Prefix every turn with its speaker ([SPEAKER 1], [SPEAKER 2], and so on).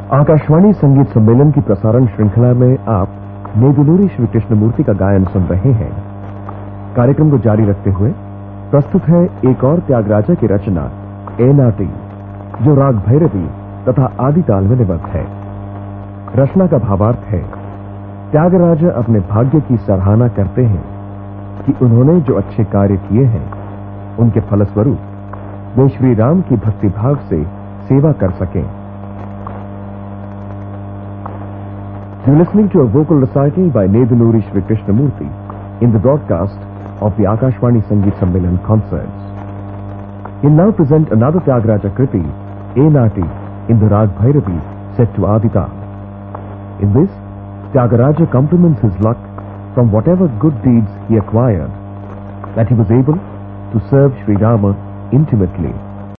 [SPEAKER 1] आकाशवाणी संगीत सम्मेलन की प्रसारण श्रृंखला में आप नेदुलूरी श्री कृष्णमूर्ति का गायन सुन रहे हैं। कार्यक्रम को जारी रखते हुए प्रस्तुत है एक और त्यागराजा की रचना ए नाटी, जो राग भैरवी तथा आदि ताल में निबद्ध है। रचना का भावार्थ है, त्यागराजा अपने भाग्य की सराहना करते हैं कि उन्होंने जो अच्छे कार्य किए हैं उनके फलस्वरूप वे श्री राम की भक्तिभाव से सेवा कर सकें। You're listening to a vocal recital by Neduluri Shri Krishnamurti in the broadcast of the Akashvani Sangeet Sammelan concerts. He'll now present another Tyagaraja Kriti, E Nati, in the Rag Bhairavi set to Adita. In this, Tyagaraja compliments his luck from whatever good deeds he acquired, that he was able to serve Sri Rama intimately.